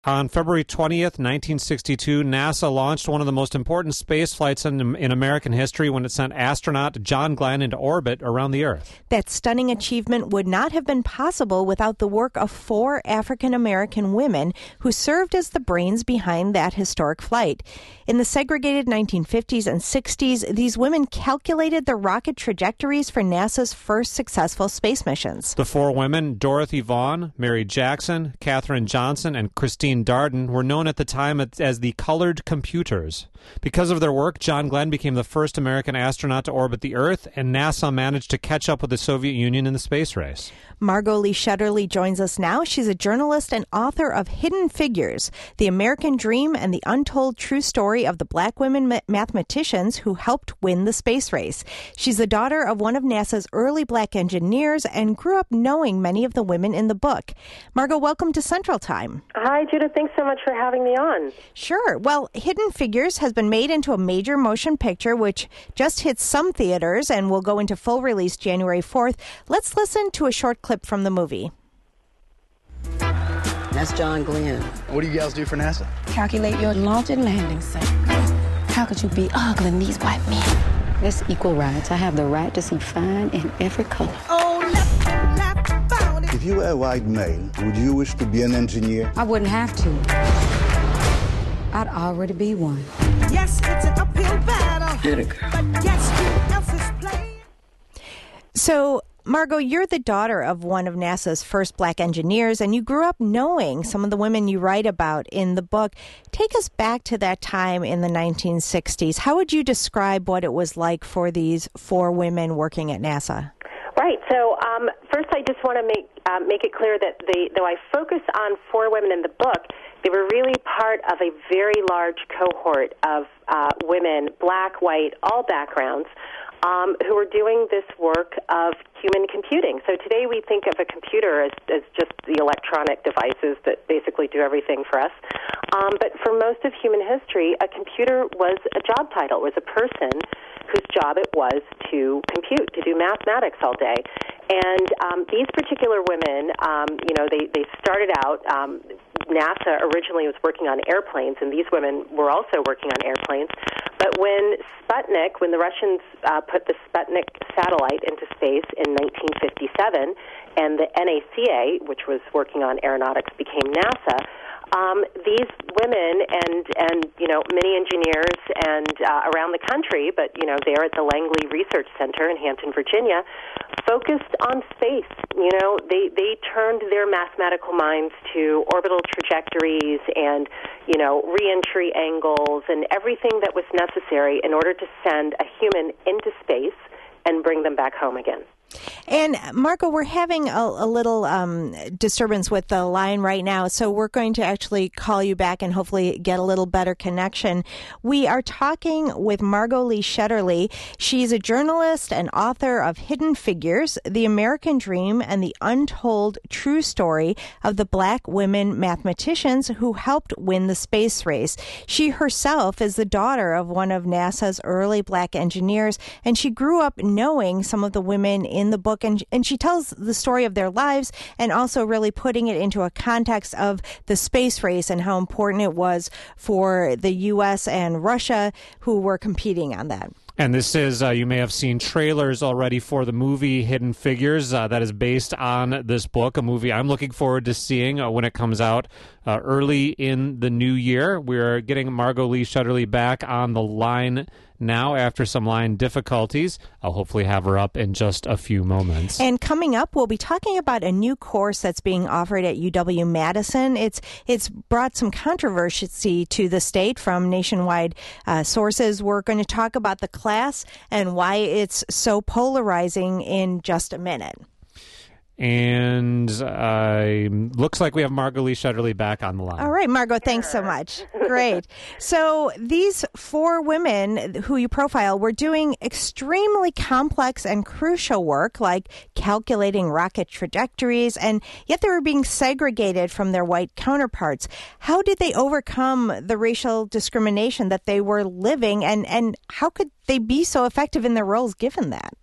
On February 20th, 1962, NASA launched one of the most important space flights in American history when it sent astronaut John Glenn into orbit around the Earth. That stunning achievement would not have been possible without the work of 4 African-American women who served as the brains behind that historic flight. In the segregated 1950s and 60s, these women calculated the rocket trajectories for NASA's first successful space missions. The 4 women, Dorothy Vaughan, Mary Jackson, Katherine Johnson, and Christine Darden, were known at the time as the Colored Computers. Because of their work, John Glenn became the first American astronaut to orbit the Earth, and NASA managed to catch up with the Soviet Union in the space race. Margot Lee Shetterly joins us now. She's a journalist and author of Hidden Figures, The American Dream and the Untold True Story of the Black Women Mathematicians Who Helped Win the Space Race. She's the daughter of one of NASA's early black engineers and grew up knowing many of the women in the book. Margot, welcome to Central Time. Hi, Judith. Thanks so much for having me on. Sure. Well, Hidden Figures has been made into a major motion picture, which just hit some theaters and will go into full release January 4th. Let's listen to a short clip from the movie. That's John Glenn. What do you guys do for NASA? Calculate your launch and landing site. How could you be ugly in these white men? That's equal rights. I have the right to see fine in every color. If you were a white male, would you wish to be an engineer? I wouldn't have to. I'd already be one. Yes, it's an uphill battle. Hit it, girl. But guess who else is playing? So, Margot, you're the daughter of one of NASA's first black engineers, and you grew up knowing some of the women you write about in the book. Take us back to that time in the 1960s. How would you describe what it was like for these 4 women working at NASA? Right. So first, I just want to make it clear that though I focus on 4 women in the book, they were really part of a very large cohort of women, black, white, all backgrounds, who were doing this work of human computing. So today we think of a computer as just the electronic devices that basically do everything for us. But for most of human history, a computer was a job title. It was a person whose job it was to compute, to do mathematics all day. And these particular women, they started out, NASA originally was working on airplanes, and these women were also working on airplanes. But when the Russians put the Sputnik satellite into space in 1957, and the NACA, which was working on aeronautics, became NASA, these women and many engineers and around the country, but there at the Langley Research Center in Hampton, Virginia, focused on space. They turned their mathematical minds to orbital trajectories and re-entry angles and everything that was necessary in order to send a human into space and bring them back home again. And Marco, we're having a little disturbance with the line right now, so we're going to actually call you back and hopefully get a little better connection. We are talking with Margot Lee Shetterly. She's a journalist and author of Hidden Figures, The American Dream and the Untold True Story of the Black Women Mathematicians Who Helped Win the Space Race. She herself is the daughter of one of NASA's early black engineers, and she grew up knowing some of the women in the book, and she tells the story of their lives and also really putting it into a context of the space race and how important it was for the U.S. and Russia who were competing on that. And this is, you may have seen trailers already for the movie Hidden Figures that is based on this book, a movie I'm looking forward to seeing when it comes out early in the new year. We're getting Margot Lee Shetterly back on the line now after some line difficulties. I'll hopefully have her up in just a few moments. And coming up, we'll be talking about a new course that's being offered at UW-Madison. It's brought some controversy to the state from nationwide sources. We're going to talk about the class and why it's so polarizing in just a minute. And looks like we have Margot Lee Shetterly back on the line. All right, Margot, thanks so much. Great. So these 4 women who you profile were doing extremely complex and crucial work, like calculating rocket trajectories, and yet they were being segregated from their white counterparts. How did they overcome the racial discrimination that they were living, and how could they be so effective in their roles given that?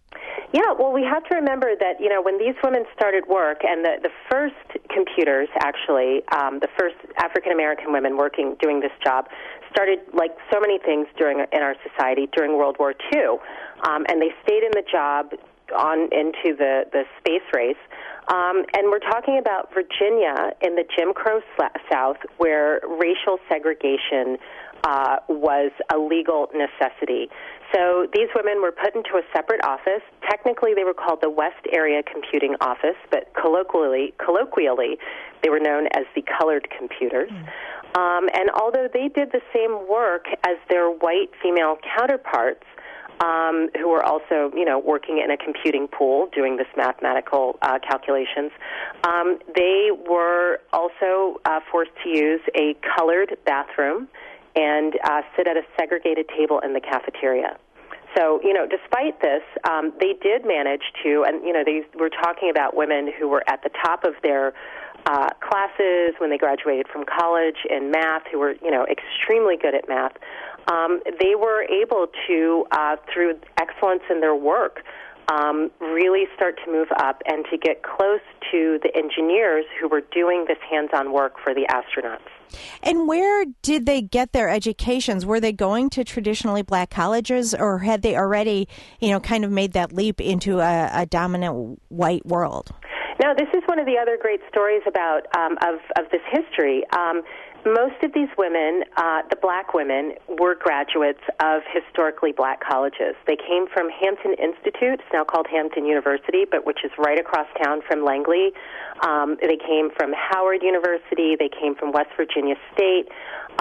Yeah, well, we have to remember that, when these women started work, and the first computers, actually, the first African-American women doing this job, started, like so many things in our society, during World War II. And they stayed in the job on into the space race. And we're talking about Virginia in the Jim Crow South, where racial segregation was a legal necessity. So these women were put into a separate office. Technically, they were called the West Area Computing Office, but colloquially, they were known as the colored computers. And although they did the same work as their white female counterparts, who were also, working in a computing pool doing this mathematical calculations, they were also forced to use a colored bathroom and sit at a segregated table in the cafeteria. So, despite this, they did manage to, and, they were talking about women who were at the top of their classes when they graduated from college in math, who were, extremely good at math. They were able to, through excellence in their work, really start to move up and to get close to the engineers who were doing this hands-on work for the astronauts. And where did they get their educations? Were they going to traditionally black colleges, or had they already, kind of made that leap into a dominant white world? Now, this is one of the other great stories about of this history. Most of these women, the black women, were graduates of historically black colleges. They came from Hampton Institute, it's now called Hampton University, but which is right across town from Langley. They came from Howard University. They came from West Virginia State.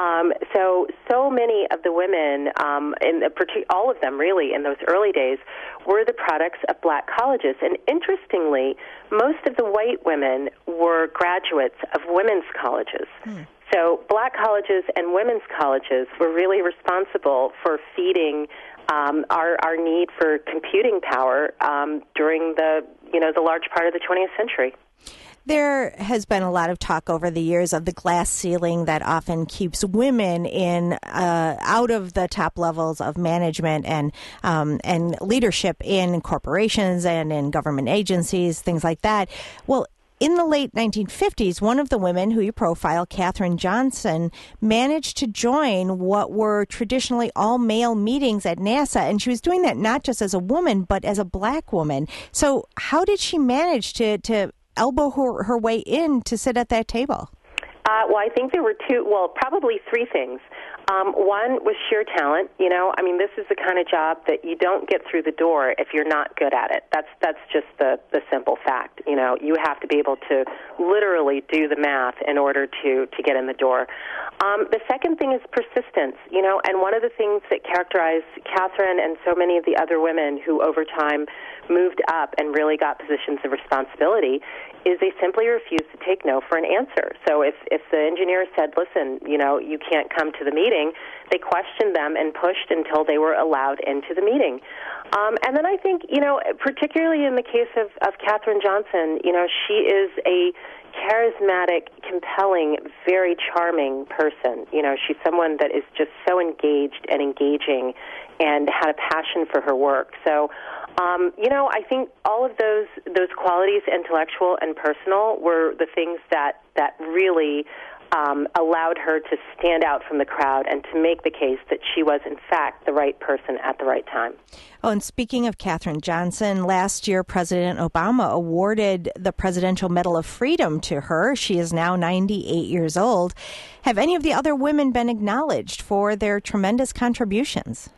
So many of the women, all of them really in those early days, were the products of black colleges. And interestingly, most of the white women were graduates of women's colleges. So black colleges and women's colleges were really responsible for feeding our need for computing power during the large part of the 20th century. There has been a lot of talk over the years of the glass ceiling that often keeps women in out of the top levels of management and leadership in corporations and in government agencies, things like that. Well, in the late 1950s, one of the women who you profile, Katherine Johnson, managed to join what were traditionally all-male meetings at NASA, and she was doing that not just as a woman, but as a black woman. So how did she manage to elbow her way in to sit at that table? Well, I think there were probably three things. One was sheer talent. This is the kind of job that you don't get through the door if you're not good at it. That's just the simple fact. You have to be able to literally do the math in order to get in the door. The second thing is persistence, and one of the things that characterized Katherine and so many of the other women who over time moved up and really got positions of responsibility is they simply refused to take no for an answer. So if the engineer said, listen, you can't come to the meeting, they questioned them and pushed until they were allowed into the meeting. And then I think, particularly in the case of Katherine Johnson, she is a charismatic, compelling, very charming person. She's someone that is just so engaged and engaging and had a passion for her work. So, I think all of those qualities, intellectual and personal, were the things that really allowed her to stand out from the crowd and to make the case that she was, in fact, the right person at the right time. Oh, and speaking of Katherine Johnson, last year President Obama awarded the Presidential Medal of Freedom to her. She is now 98 years old. Have any of the other women been acknowledged for their tremendous contributions?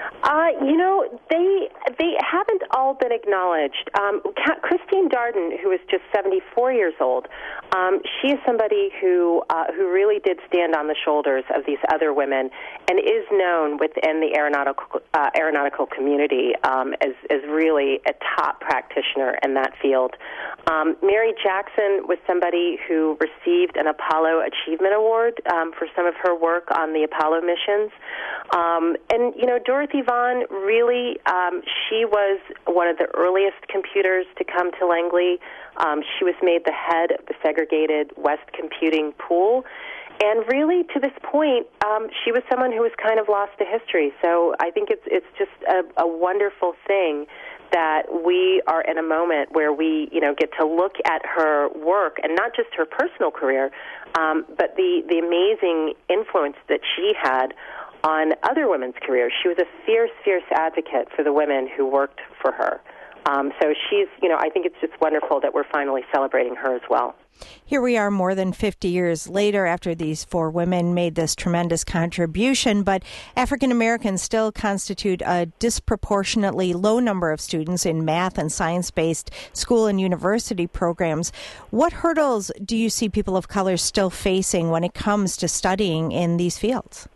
They haven't all been acknowledged. Christine Darden, who is just 74 years old, she is somebody who really did stand on the shoulders of these other women and is known within the aeronautical community as really a top practitioner in that field. Mary Jackson was somebody who received an Apollo Achievement Award for some of her work on the Apollo missions. And Dorothy Vaughan, really, she was one of the earliest computers to come to Langley. She was made the head of the segregated West Computing Pool. And really, to this point, she was someone who was kind of lost to history. So I think it's just a wonderful thing that we are in a moment where we, get to look at her work, and not just her personal career, but the amazing influence that she had on other women's careers. She was a fierce, fierce advocate for the women who worked for her. So she's, I think it's just wonderful that we're finally celebrating her as well. Here we are more than 50 years later after these four women made this tremendous contribution, but African Americans still constitute a disproportionately low number of students in math and science-based school and university programs. What hurdles do you see people of color still facing when it comes to studying in these fields?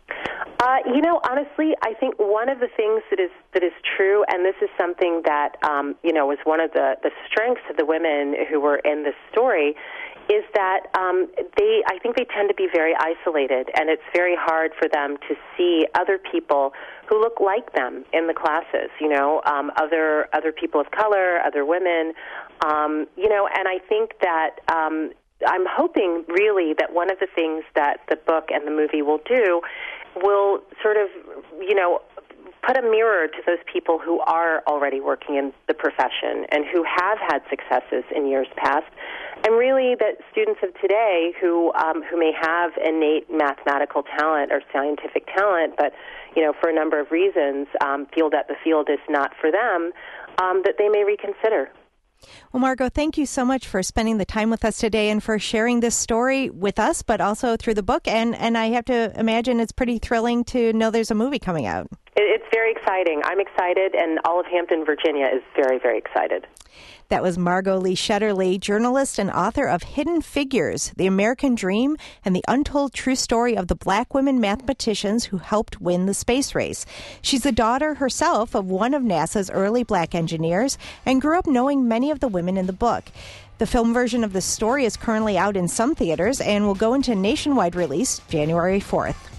Honestly, I think one of the things that is true, and this is something that, was one of the strengths of the women who were in this story, is that I think they tend to be very isolated, and it's very hard for them to see other people who look like them in the classes, other people of color, other women, and I think that I'm hoping really that one of the things that the book and the movie will do will sort of, put a mirror to those people who are already working in the profession and who have had successes in years past, and really that students of today who may have innate mathematical talent or scientific talent, but for a number of reasons feel that the field is not for them, that they may reconsider. Well, Margot, thank you so much for spending the time with us today and for sharing this story with us, but also through the book. And I have to imagine it's pretty thrilling to know there's a movie coming out. It's very exciting. I'm excited, and all of Hampton, Virginia is very, very excited. That was Margot Lee Shetterly, journalist and author of Hidden Figures, The American Dream, and the Untold True Story of the Black Women Mathematicians Who Helped Win the Space Race. She's the daughter herself of one of NASA's early black engineers and grew up knowing many of the women in the book. The film version of the story is currently out in some theaters and will go into nationwide release January 4th.